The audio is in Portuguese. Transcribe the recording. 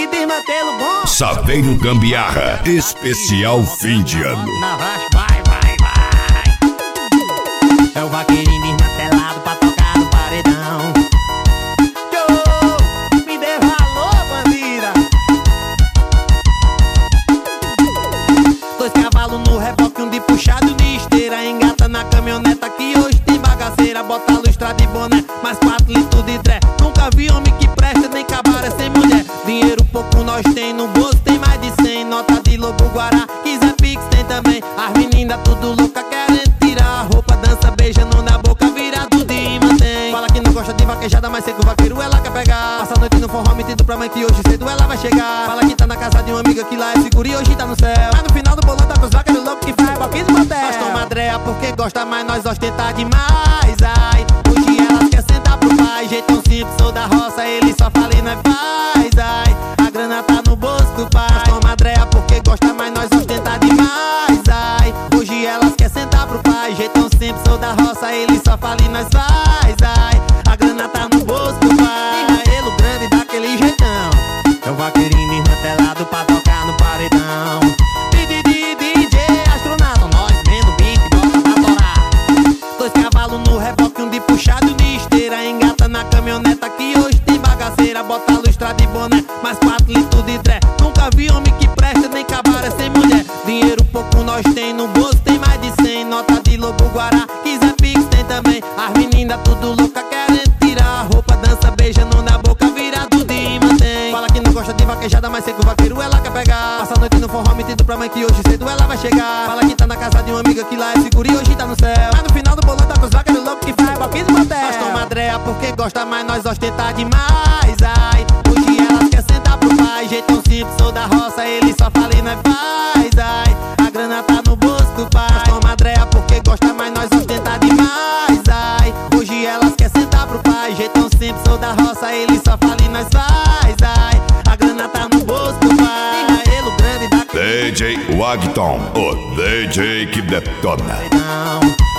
que desmantelo bom. Saveiro Gambiarra, especial fim de ano. Vai, vai, vai. É o vaqueirinho desmantelado pra tocar no paredão. Yo, me dê valor, bandida. 2 cavalos no reboque, um de puxado e um de esteira. Engata na caminhoneta que hoje tem bagaceira. Bota lustrada e boné, mais 4 litros de dré. Nunca vi homem que presta, nem cabara sem mulher. Dinheiro pouco nós tem, no bolso tem mais de 100. Nota de lobo guará, quiser pix tem também. As meninas tudo louca querendo tirar a roupa. Dança beijando na boca, virado de mantém. Fala que não gosta de vaquejada, mas sei que o vaqueiro ela quer pegar. Passa a noite no forró metido pra mãe que hoje cedo ela vai chegar. Fala que tá na casa de uma amiga que lá é segura e hoje tá no céu. Mas no final do bolão tá com os vaqueiros loucos que faz boquinha de motel. Nós toma dreia porque gosta, mas nós ostentar demais. Ai, hoje elas quer sentar pro pai. Jeitão simples, sou da roça, ele só fala e nós faz. Ai, a grana tá no bolso do pai. Nós toma dreia porque gosta, mas nós ostentar demais. Ai, hoje elas quer sentar pro pai. Jeitão simples, sou da roça, ele só fala e nós faz. Ai, a grana tá no bolso do pai. Israelo grande daquele jeitão. É o vaqueirinho desmantelado pra tocar no paredão. DJ astronauta, nós vendo beat, bota pra torar. 2 cavalos no reboque, um de puxado e um de esteira. Engata na caminhoneta que hoje tem bagaceira. Bota lustrada e boné, mais 4 litros de dré. Nunca vi homem que presta, nem cabara sem mulher. Dinheiro pouco nós tem, no bolso tem mais de 100. Nota de lobo guará, quiser pix tem também. As meninas tudo louca querendo tirar a roupa. Dança beijando na boca, virado de mantém. Fala que não gosta de vaquejada, mas sei que o vaqueiro ela quer pegar. Passa a noite no forró metido pra mãe que hoje cedo ela vai chegar. Fala que tá na casa de uma amiga que lá é segura e hoje tá no céu. Mas no final do bolão tá com os vaqueiros loucos que faz boquinha de motel. Nós toma dreia porque gosta, mas nós ostentar demais. Ai, hoje elas quer sentar pro pai. Jeitão simples, sou da roça, ele só fala e nós faz. Ai, a grana tá no bolso do pai. Nós toma dreia porque gosta, mas nós ostentar demais. Ai, hoje elas quer sentar pro pai. Jeitão simples, sou da roça, ele só fala e nós faz. Ai, a grana tá no bolso do pai. Israelo grande daquele DJ Wagton, o DJ que detona. paredão.